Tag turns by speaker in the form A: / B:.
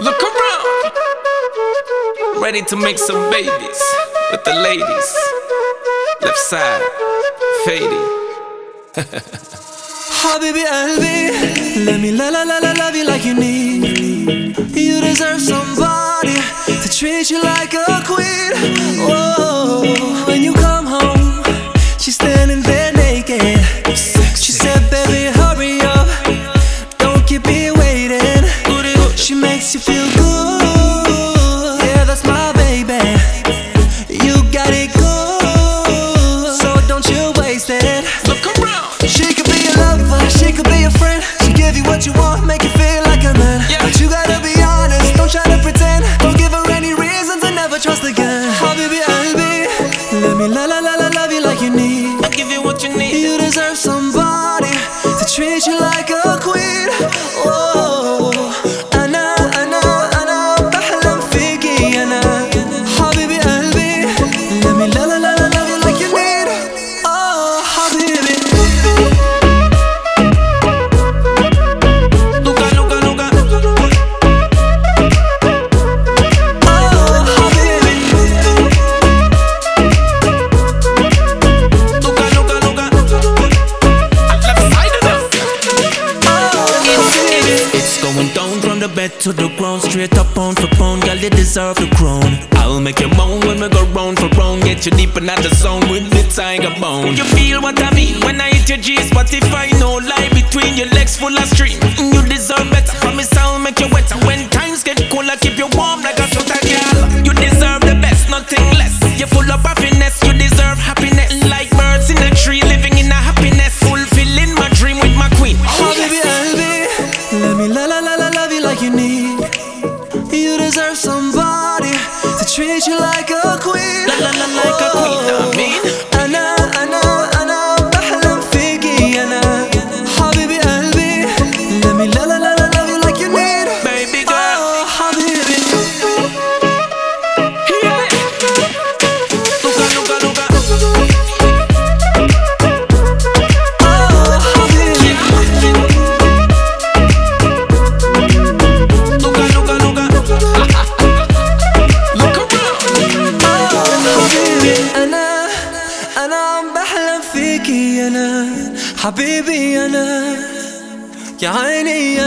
A: Look around, ready to make some babies with the ladies. Left side, fading.
B: Habibi قلبي, let me love you like you need. You deserve somebody to treat you like a queen. Oh, when you come home, she's standing there naked. She said, baby, hurry up, don't keep me waiting. She makes you feel good, yeah, that's my baby. You got it good, so don't you waste it.
A: Look around,
B: She could be your lover, she could be your friend. She give you what you want, make you feel like a man.
A: Yeah.
B: But you gotta be honest, don't try to pretend. Don't give her any reasons and never trust again. Habibi قلبي, let me love you like you need.
A: I'll give you what you need.
B: You deserve somebody to treat you like a queen. Oh, أنا بحلم فيكي أنا. حبيبي قلبي, let me love you like you need. Oh, حبيبي.
A: Luka, Luka, Luka.
B: Oh, حبيبي.
A: Luka, Luka, Luka. Left side of them. It's going down from the bed to the ground, straight up pound for pound, girl, you deserve the crown. I'll make you moan when we go round for round, get you deep in the zone with the tiger bone. You feel what I mean when I hit your G-spot? If I no lie between your legs full of stream, you deserve better. Promise I'll make you wetter. When times get cold, I keep you warm like a sweater, girl. You deserve the best, nothing less. You're full of happiness, you deserve happiness. Like birds in a tree, living in a happiness, fulfilling my dream with my queen.
B: Habibi قلبي, let me love you like you need. You deserve somebody to treat you like a queen.
A: Like a queen, I mean.
B: أنا بحلم فيكي أنا. حبيبي قلبي, let me love you like you need.
A: Baby girl,
B: Oh, حبيبي.
A: yeah. Luka, Luka, Luka.
B: Oh, حبيبي.
A: Luka, Luka, Luka. Look around.
B: حبيبي أنا عم بحلم فيكي أنا. حبيبي أنا, يا عيني